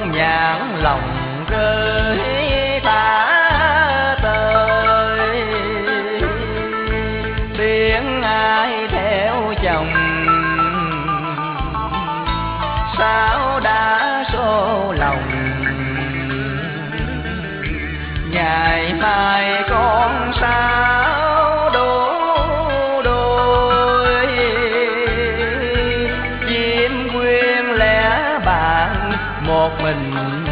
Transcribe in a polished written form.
con nhãn lòng rơi tả tơi, tiếng ai theo chồng sao đã xô lòng. Ngày mai con sao đổ đôi, Diêm Quyên lẻ bạn một mình